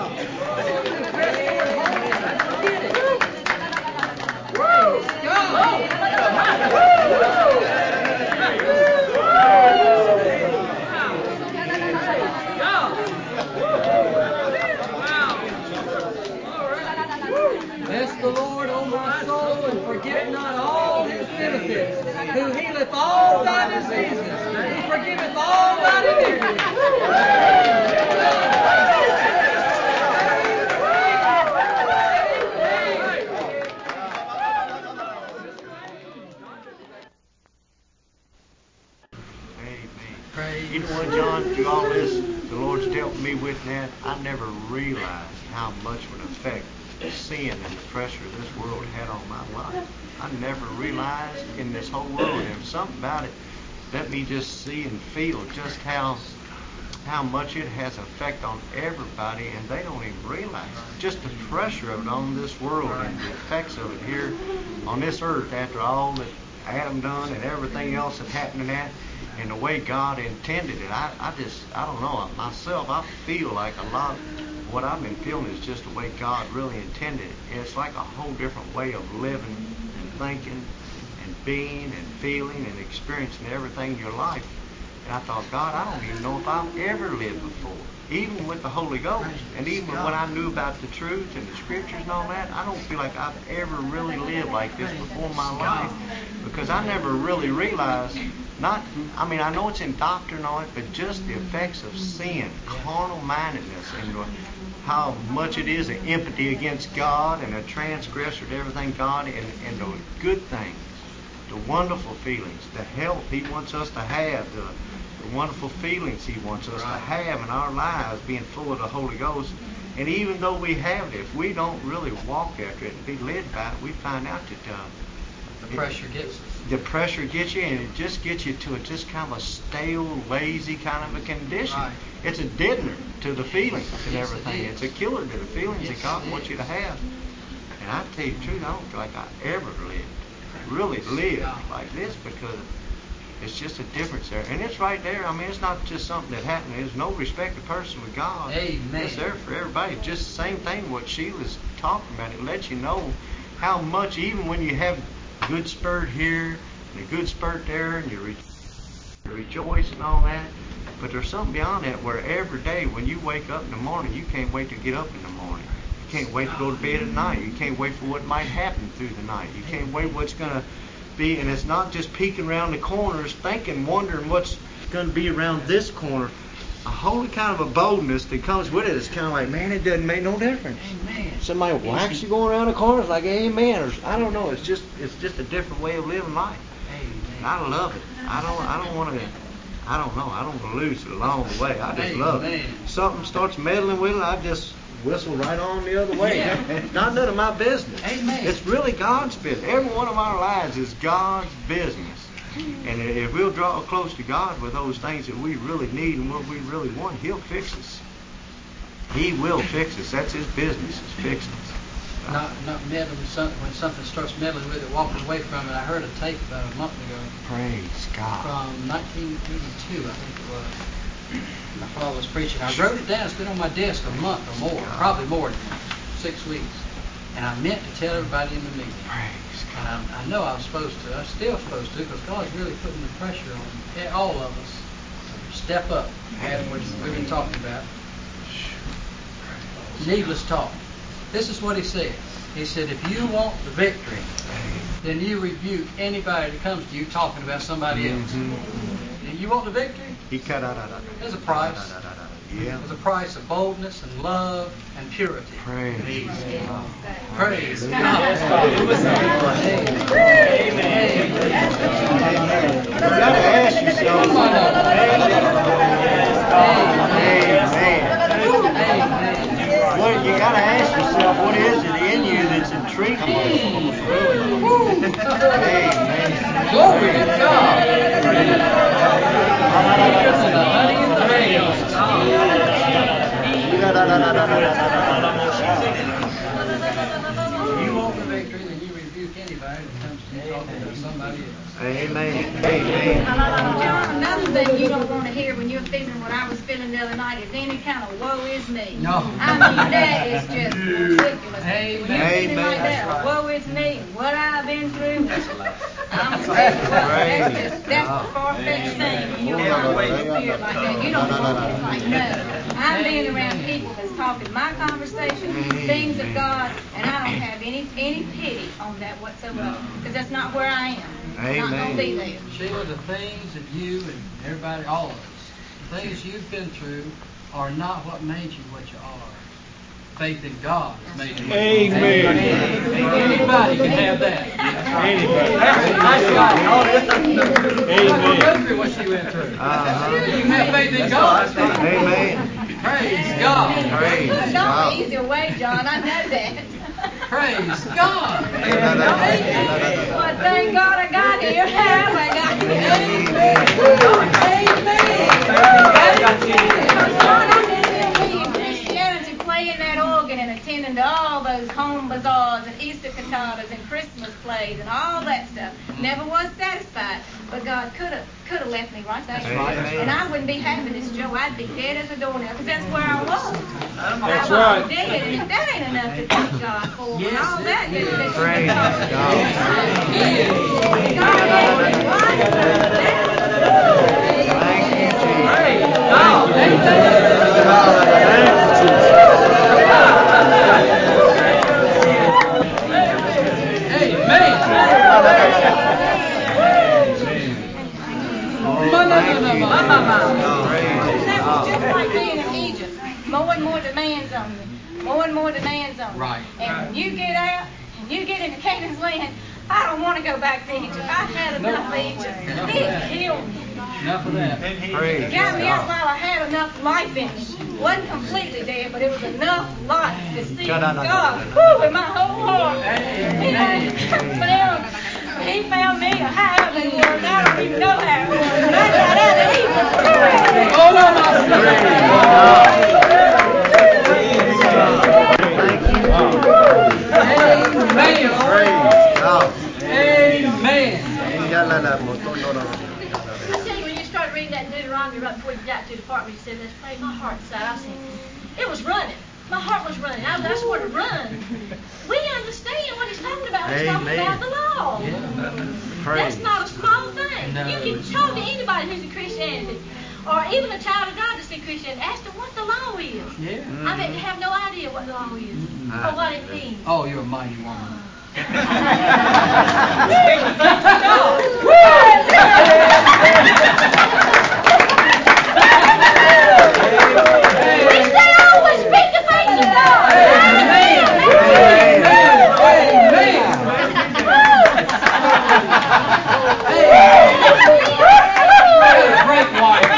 Bless the Lord, O my soul, and forget not all his benefits, who healeth all thy diseases, who forgiveth all thy iniquities. Amen. You know what, John, through all this, the Lord's dealt me with that. I never realized how much of an effect sin and the pressure this world had on my life. I never realized in this whole world, there was something about it, let me just see and feel just how how much it has effect on everybody, and they don't even realize it. Just the pressure of it on this world and the effects of it here on this earth after all that Adam done and everything else that happened in that and the way God intended it. I, I just, I don't know, myself, I feel like a lot of what I've been feeling is just the way God really intended it. It's like a whole different way of living and thinking and being and feeling and experiencing everything in your life. And I thought, God, I don't even know if I've ever lived before. Even with the Holy Ghost, and even when I knew about the truth and the scriptures and all that, I don't feel like I've ever really lived like this before in my life, because I never really realized, not, I mean, I know it's in doctrine and all that, but just the effects of sin, carnal mindedness, and how much it is an empathy against God and a transgressor to everything God, and, and the good things, the wonderful feelings, the health He wants us to have, the the wonderful feelings He wants us to have in our lives, being full of the Holy Ghost. And even though we have it, if we don't really walk after it and be led by it, we find out that uh, the pressure gets us. The pressure gets you, and it just gets you to a just kind of a stale, lazy kind of a condition. Right. It's a deadener to the feelings and yes, everything. It it's a killer to the feelings yes, that God wants you to have. And I tell you the truth, I don't feel like I ever lived, really lived like this, because it's just a difference there. And it's right there. I mean, it's not just something that happened. There's no respect of person with God. Amen. It's there for everybody. Just the same thing what Sheila's talking about. It lets you know how much, even when you have good spurt here and a good spurt there, and you, re- you rejoice and all that, but there's something beyond that where every day when you wake up in the morning, you can't wait to get up in the morning. You can't wait to go to bed at night. You can't wait for what might happen through the night. You can't wait what's going to be, and it's not just peeking around the corners, thinking, wondering what's going to be around this corner. A holy kind of a boldness that comes with it. It's kind of like, man, it doesn't make no difference. Amen. Somebody whacks you going around the corners like, amen, or I don't know. It's just, it's just a different way of living life. Amen. And I love it. I don't, I don't want to. I don't know. I don't want to lose it along the way. I just Amen. Love it. Something starts meddling with it, I just whistle right on the other way. Yeah. Not none of my business. Amen. It's really God's business. Every one of our lives is God's business. And if we'll draw close to God with those things that we really need and what we really want, He'll fix us. He will fix us. That's His business, is fixing us. Not not meddling with something. When something starts meddling with it, walking away from it. I heard a tape about a month ago. Praise God. From nineteen eighty-two, I think it was. My father was preaching. I wrote it down. It's been on my desk a month or more, probably more than six weeks. And I meant to tell everybody in the meeting. Praise God. And I, I know I was supposed to. I'm still supposed to, because God's really putting the pressure on all of us. Step up. Have what we've been talking about. Needless talk. This is what He said. He said, if you want the victory, then you rebuke anybody that comes to you talking about somebody else. Mm-hmm. And you want the victory? There's a price. Yeah. There's a price of boldness and love and purity. Praise God. Praise God. Amen. You got to ask yourself. Amen. Well, you got to ask yourself, what is it in you that's intriguing you? Amen. Glory to God. You want the victory, then you rebuke anybody that comes to you talking to somebody else. Amen. Amen. John, another thing you don't want to hear when you're feeling what I was feeling the other night is any kind of woe is me. No. I mean, that is just ridiculous. Amen. When you're feeling like Amen. that, woe is me, what I've been through. I'm telling you what, that's just, that's a far-fetched thing when you're in a spirit like that. You don't want it like that. I'm being around people that's talking my conversation, things of God, and I don't have any any pity on that whatsoever, because that's not where I am. I'm not going to be there. Sheila, the things that you and everybody, all of us, the things you've been through are not what made you what you are. Faith in God has made you what you are. Amen. Anybody can have that. Anybody. Amen. Go through what she went through. Uh-huh. You can have faith in God. Amen. Praise God. Praise There's God. no easier way, John. I know that. Praise God. Well, thank God I got here. I got here. Amen. John, I'm in here Christianity, playing that organ and attending to all those home bazaars and Easter cantatas and Christmas plays and all that stuff. Never was satisfied, but God could have could have left me right there. Amen. And I wouldn't be having this Joe. I'd be dead as a doornail, because that's where I was. That's I right. was dead, and if that ain't enough to thank God for, and Yes, all that, it that- is. that- Praise that- God. God is wonderful. Thank you, Jesus. Praise God. That was just like being in Egypt. More and more demands on you. More and more demands on you. Right. And when you get out and you get into Canaan's land, I don't want to go back to Egypt. I had enough of Egypt. Enough of It that. killed me. Enough of that. Praise It got me out God. while I had enough life in me. Wasn't completely dead, but it was enough life to see God, I know. God whew, with my whole heart. Amen. He found, he found me a how it was. I don't even know how it was. But I got out of Egypt. Oh, no, no. Amen. Praise God. Amen. I tell you, when you started reading that Deuteronomy right before you got to the part where you said, let's pray, my heart started, I said, it was running. My heart was running. I, I sort of run. We understand what he's talking about. He's talking Amen. about the law. Praise That's not a small thing. No, You can it's talk to not. anybody who's a Christianity, or even a child of God that's in Christianity. Ask them what the law is. Yeah. I bet they have no idea what the law is or what it means. Oh, you're a mighty woman. We say always speak the face of God. Great wife.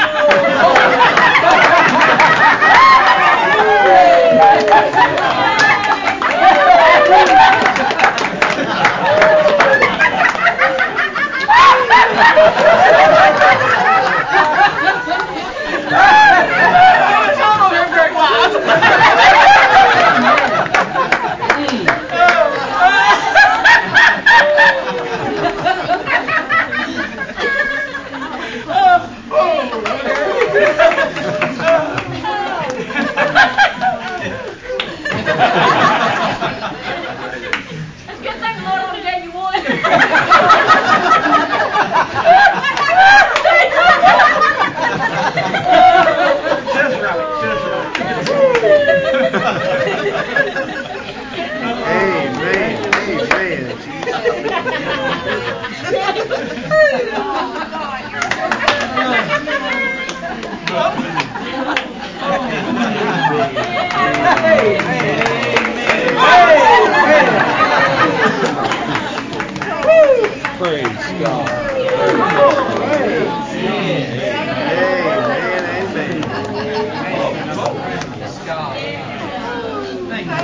It's a good thing the Lord only gave you one. Amen. Amen. Praise God. Amen. Amen. God. Thank you.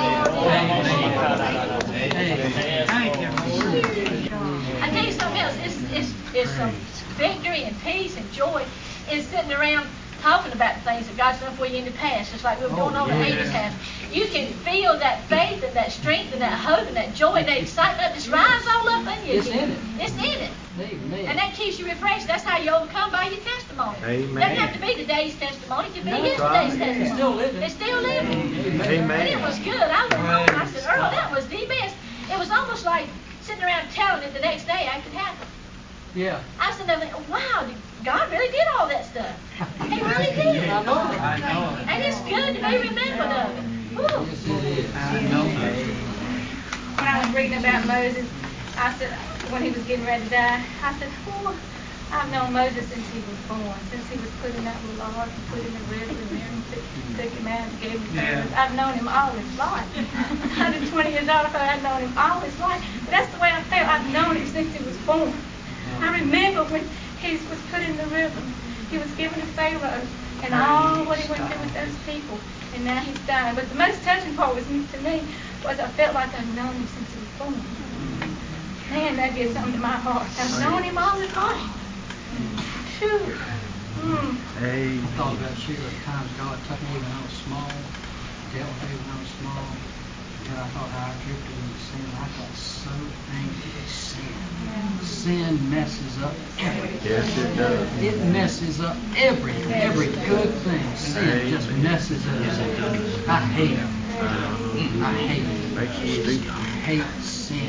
Thank you. I tell you something else. It's, it's, it's some victory and peace and joy in sitting around talking about things that God's done for you in the past, just like we were going Oh, over yeah. Amy's house. You can feel that faith and that strength and that hope and that joy and that excitement just rise all up in you. It's you. in it. It's in it. Amen. And that keeps you refreshed. That's how you overcome by your testimony. Amen. Doesn't have to be today's testimony. It can be No, yesterday's right. testimony. It's still living. It's still living. Amen. And it was good. I went home and I said, Earl, that was the best. It was almost like sitting around telling it the next day after it happened. Yeah. I said, wow, God really did all that stuff. He really did. I know it. I know it. And it's good to be remembered of it. Woo. Yes, it is. I know it. When I was reading about Moses, I said, when he was getting ready to die, I said, oh, I've known Moses since he was born, since he was put in that little ark and put in the river, and Aaron took, took him out and gave him Yeah. yeah. I've known him all his life. one hundred twenty years old, I thought I'd known him all his life. But that's the way I felt. I've known him since he was born. I remember when he was put in the river, he was given to Pharaoh, and all what he went through with those people, and now he's dying. But the most touching part was to me was I felt like I've known him since he was born. Man, that gives something to my heart. I've known him all his life. Phew. Mm. Hey. I thought about Sheila at times God took me when I was small, dealt with me when I was small, and I thought how I drifted into sin. I got so angry at sin. Sin messes up everything. Yes, it does. It messes up everything, every good thing. Sin just messes it up. I hate it. I hate it. Makes you stupid. I hate sin.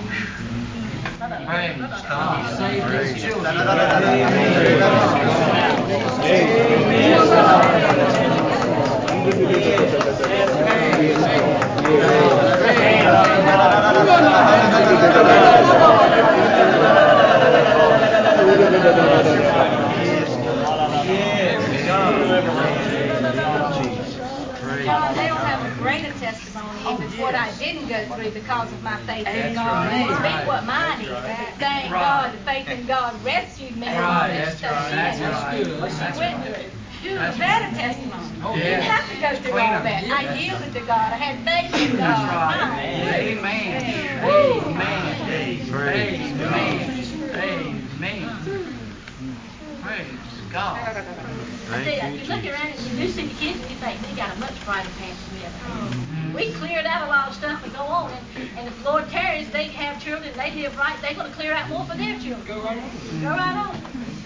Praise God. Save these children. God, they don't have a greater testimony if it's what I didn't go through because of my faith in God. right. It's been what mine is. Thank God the faith in God rescued me from Right, this that's stuff. right, She that's had right. what she That's went right. through. You That's a better testimony. Oh, You yeah. didn't have to go through Clean all up. that. Yeah, I that's yielded to God. I had faith in God. That's right. Mine. Amen. Woo. Amen. Praise Amen. Amen. Praise God. I tell you, if you look around and you do see the kids, you think they got a much brighter path than we ever had. We cleared out a lot of stuff and go on, and, and if the Lord tarries, they have children, they live right, they're going to clear out more for their children. Go right on. Go right on.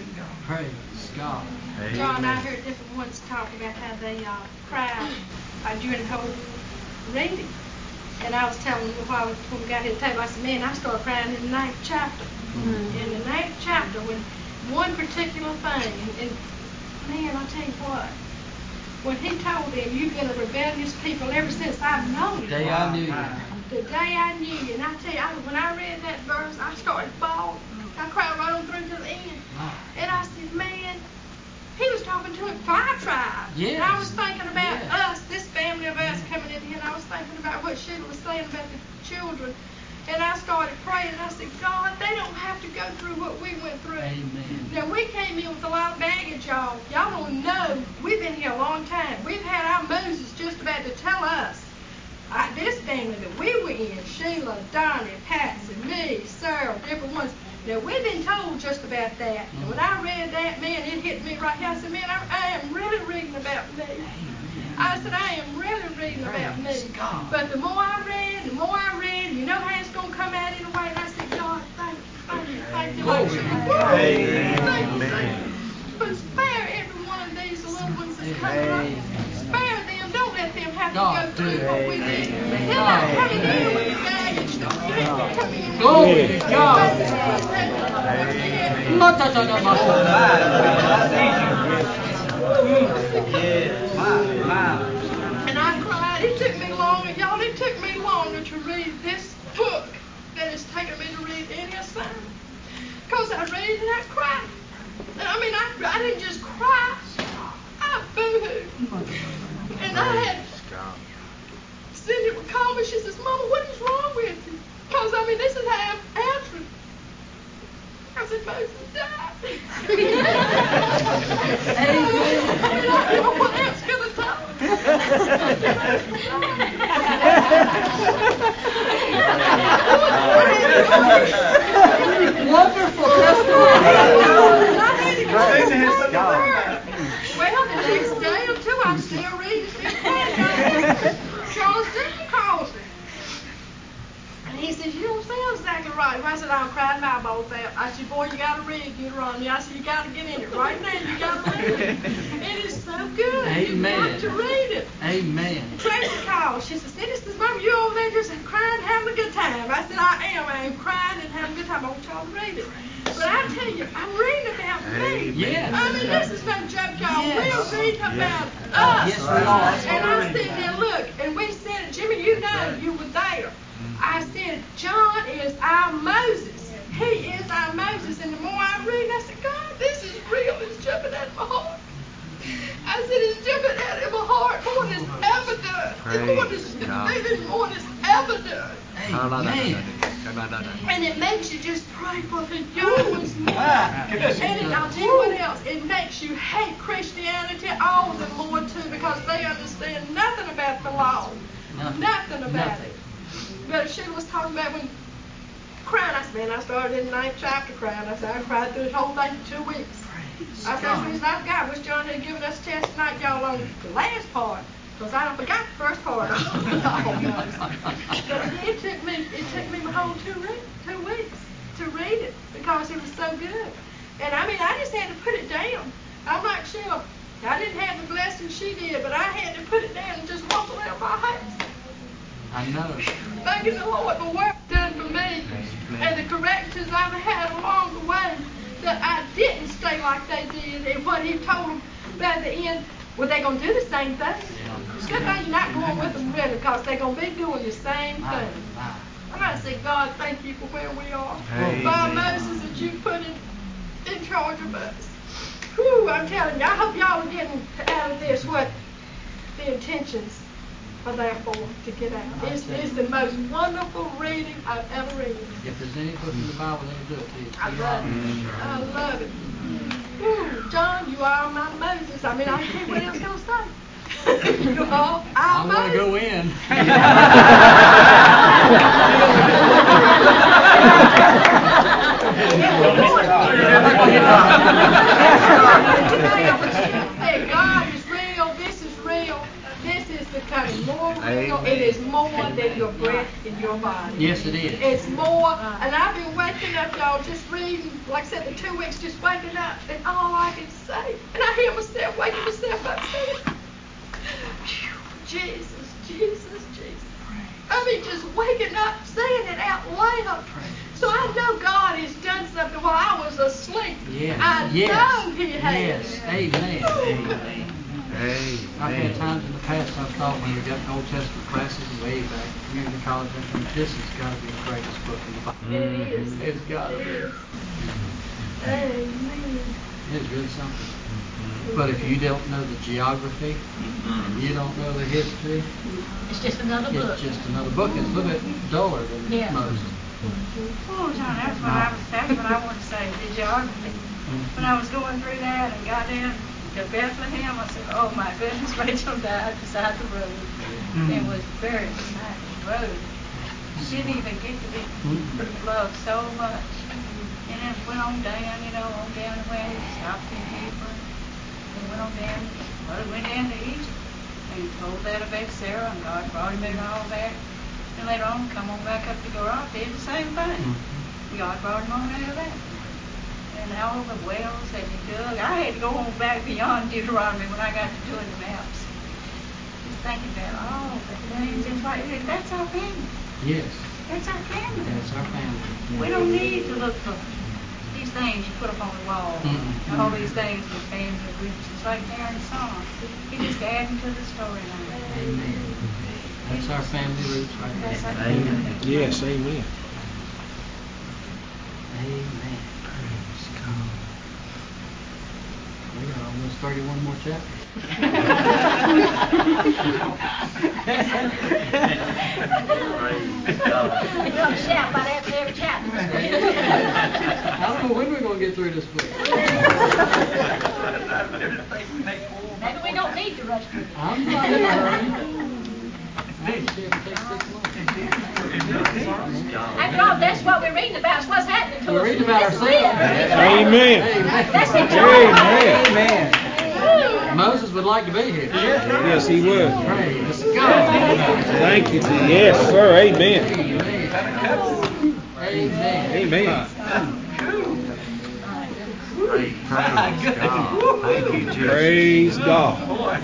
Praise God. John, I heard different ones talk about how they uh, cried uh, during the whole reading. And I was telling you while we, when we got here to table, I said, man, I started crying in the ninth chapter. Mm-hmm. In the ninth chapter, when one particular thing, and, and man, I'll tell you what, when he told them, you've been a rebellious people ever since I've known you. The day I knew you. The day I knew you. And I tell you, I, when I read that verse, I started bawling. I cried right on through to the end. And I said, man, he was talking to a fire tribe. Yes. And I was thinking about Yes. us, this family of us coming in here, and I was thinking about what Sheila was saying about the children. And I started praying, and I said, God, they don't have to go through what we went through. Amen. Now, we came in with a lot of baggage, y'all. Y'all don't know. We've been here a long time. We've had our Moses just about to tell us. I, this family that we were in, Sheila, Donnie, Patsy, me, Sarah, different ones. Now, we've been told just about that. And when I read that, man, it hit me right here. I said, man, I, I am really reading about me. I said, I am really reading about me. But the more I read, the more I read, you know how it's going to come out in a way. And I said, God, thank you, thank you, thank you. Like, Amen. thank you, thank you. But spare every one of these little ones that's coming up. Spare them. Don't let them have to God, go through do what we did. They're not coming in with the baggage. They're coming in. Glory to God. Not that And I cried. It took me long, and y'all, it took me longer to read this book than it's taken me to read any assignment. Because I read it and I cried. And I mean, I, I didn't just cry. I boo-hooed. And I had Cindy would call me. She says, Mama, what is wrong with you? Because, I mean, this is how I'm answering. I said, Moses died. I mean, I he says, you don't sound exactly right. I said, I'm crying my eyeballs out. I said, boy, you got to read Deuteronomy. I said, you got to get in it right now. You got to read it. It is so good. Amen. You got to read it. Amen. Tracy called. She said, see, this is Mom, you over there just crying and having a good time. I said, I am. I am crying and having a good time. I want y'all to read it. But I tell you, I'm reading about me. Yes. I mean, this is no joke, y'all. Yes. We're reading about Yes. us. Yes, we are. And I said, now look, and we said, Jimmy, you know, you were there. I said, John is our Moses. He is our Moses. And the more I read, I said, God, this is real. It's jumping out of my heart. I said, it's jumping out of my heart more than it's ever done. It's more than it's, it's more than it's ever done. Amen. And it makes you just pray for the young ones more. And it, I'll tell you what else. It makes you hate Christianity all the more, too, because they understand nothing about the law. Nothing, nothing about nothing. it. But Sheila was talking about when crying. I said, man, I started in the ninth chapter crying. I said, I cried through the whole thing for two weeks. Praise I said, that's the reason I forgot. I wish John had given us a chance tonight, y'all, on the last part. Because I don't forgot the first part. But it took me, it took me my whole two, re- two weeks to read it because it was so good. And I mean, I just had to put it down. I'm like Sheila. I didn't have the blessing she did, but I had to put it down and just walk around my house. I know. Thanking the Lord for what He's done for me and the corrections I've had along the way, that I didn't stay like they did, and what He told them at the end, well, they're going to do the same thing. It's good thing you're not going with them really, because they're going to be doing the same thing. And I say, God, thank you for where we are. By Moses that you put in, in charge of us. Whew, I'm telling you, I hope y'all are getting out of this what the intentions are there for, to get out. It's, it's the most wonderful reading I've ever read. If there's any book in the Bible that'll do it to you, I love it. I love it. Ooh, John, you are my Moses. I mean, I can't what else can I say. You are our I want to Moses. go in. Hey, God is real. This is real. This is becoming more real. It is more than your breath in your body. Yes, it is. It's more. And I've been waking up, y'all, just reading, like I said, the two weeks just waking up, and all I can say, and I hear myself waking myself up saying, Jesus, Jesus, Jesus. I mean, just waking up, saying it out loud. So I know God has done something while I was asleep. Yes. I yes. know He has. Yes. Amen. Amen. I've had times in the past I've thought when we got Old Testament classes way back, community college, I think this has got to be the greatest book in the Bible. It is. It's got to be. Amen. It's really something. But if you don't know the geography, and you don't know the history, It's just another book. it's just another book. It's a little bit duller than Yeah. most. Oh, John, that's what I was, that's what I want to say, the geography. When I was going through that and got down to Bethlehem, I said, oh my goodness, Rachel died beside the road. It was very beside the road. She didn't even get to be loved so much. And then went on down, you know, on down the way, stopped in Hebron. And went on down, well, went down to Egypt. And told that about Sarah, and God brought him in and all that. And later on, come on back up to Gerar, did the same thing. God brought him on out of that. And all the wells that he dug, I had to go on back beyond Deuteronomy when I got to doing the maps. Just thinking about all the things. It's like, that's our family. Yes. That's our family. That's our family. We don't need to look for these things you put up on the wall. Mm-mm. All these things with fans and groups. It's like Darren's song. He just adding to the storyline. Amen. That's our family roots right there. That's our family. Yes, amen. Amen. Praise God. We got almost thirty-one more chapters. You ought to shout about after every chapter. I don't know when we're going to get through this book. Maybe we don't need to rush through. I'm not in a hurry. I can see if it takes six months. After all, that's what we're reading about. It's what's happening to We're us. reading about This is ourselves. it. Amen. That's enjoyable. Amen. Moses would like to be here. Yes, he would. Praise God. Thank you. Jesus. Yes, sir. Amen. Amen. Amen. Amen. Praise God. Thank you, Jesus. Praise God.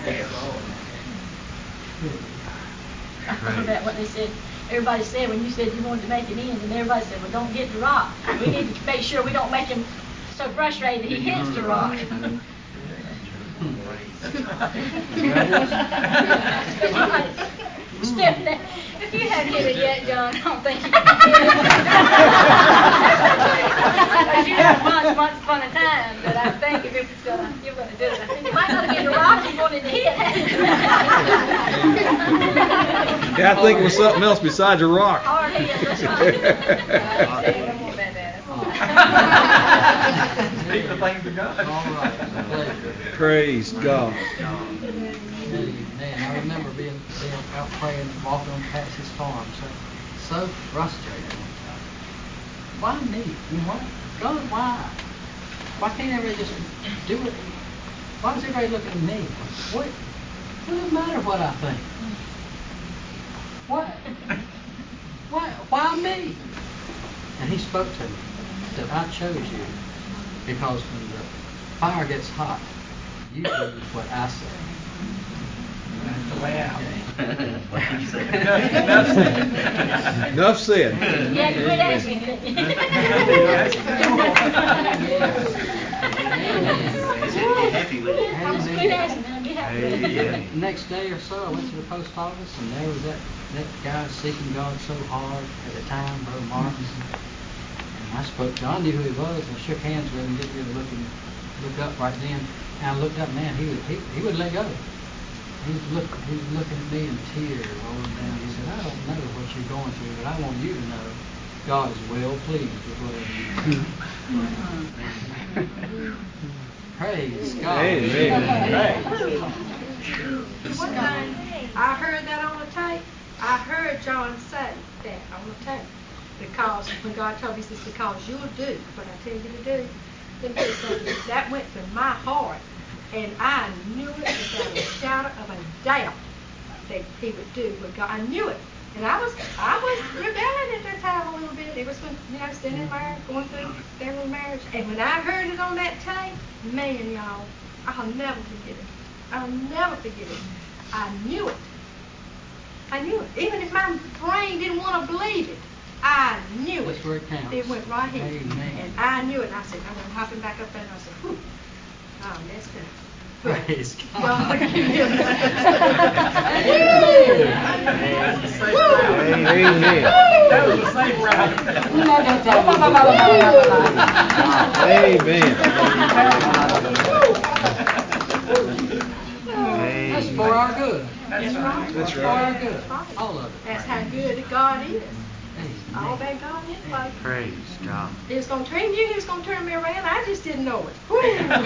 I thought about what they said. Everybody said when you said you wanted to make an end, and everybody said, well, don't get the rock. We need to make sure we don't make him so frustrated that he hits the rock. Steph, if you haven't hit it yet, John, I don't think you can hit it. You have once, once upon a time, but I think if it's gonna, you're going to do it, I think you might not get the rock you wanted to hit. Yeah, I think it was something else besides a rock. Hard hit, that's right. Speak the things of God. All right. Praise God. Man, I remember being, being out praying, walking on past his farm, so, so frustrated. Why me? I mean, why? God, why? Why can't everybody just do it? Why is everybody looking at me? What? What does it matter what I think? What? Why? Why me? And he spoke to me. He said, I chose you because when the fire gets hot, you do what I say. That's the way out. Enough said. Yeah, quit asking. Happy with it. Just quit asking. I'll be happy with it. The next day or so, I went to the post office, and there was that, that guy seeking God so hard at the time, Brother Martin. And I spoke to him. I knew who he was, and I shook hands with him, didn't really look, him, look up right then. And I looked up, man, he would, he, he would let go. He was, look, he was looking at me in tears rolling down. He said, I don't know what you're going through, but I want you to know God is well pleased with whatever you do. Praise God. Amen. One thing, I heard that on the tape. I heard John say that on the tape. Because when God told me, he says, because you'll do what I tell you to do. Let me tell you something. That went to my heart. And I knew it without a shadow of a doubt that he would do what God. I knew it. And I was I was rebelling at that time a little bit. It was when, you know, standing in marriage, going through family marriage. And when I heard it on that tape, man, y'all, I'll never forget it. I'll never forget it. I knew it. I knew it. Even if my brain didn't want to believe it, I knew That's it. where it counts. It went right here. Amen. And I knew it. And I said, I'm going to hop him back up there. And I said, whew. Oh, messed up. Praise God. God, give him Amen. That was the same route. Amen. That's for our good. That's right. That's For right. our good. All of it. That's how good God is. All Amen. that God is like. Praise God. He was going to turn you, he was going to turn me around. I just didn't know it. Whew.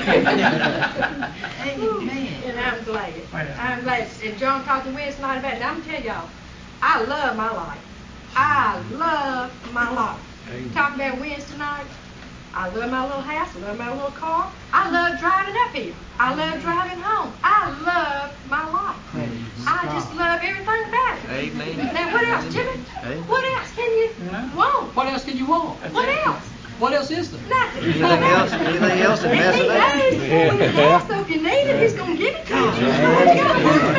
Amen. And I'm glad. I'm glad. And John talked to Wednesday night about it. And I'm telling y'all, I love my life. I love my life. Talking about Wednesday night, I love my little house. I love my little car. I love driving up here. I love driving home. I love my life. I just love everything about it. Amen. Now, what else, Jimmy? Amen. What else can you want? What else can you want? What else? What else is there? Nothing. Anything else? Anything else that And messes he up? knows what you have, so if you need it, he's going to give it to you. You got to work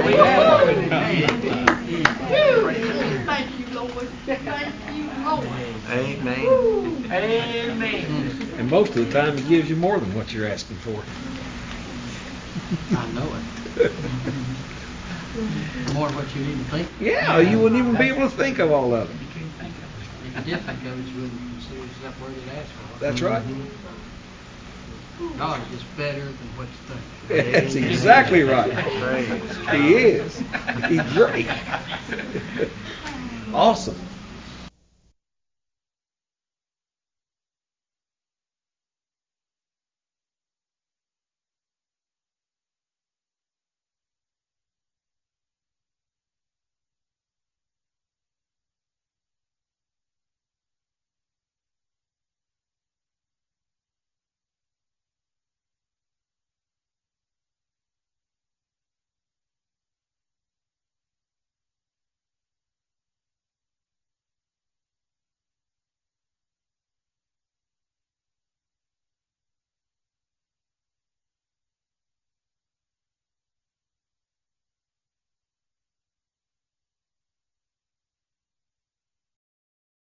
that. Thank you, Lord. Thank you, Lord. Amen. Woo. Amen. And most of the time, He gives you more than what you're asking for. I know it. More of what you even think. Yeah, you wouldn't even be able to think of all of it. If you did think of it, you wouldn't consider yourself worthy to ask for it. That's right. God is better than what you think. That's exactly right. Praise He is. He's great. Awesome.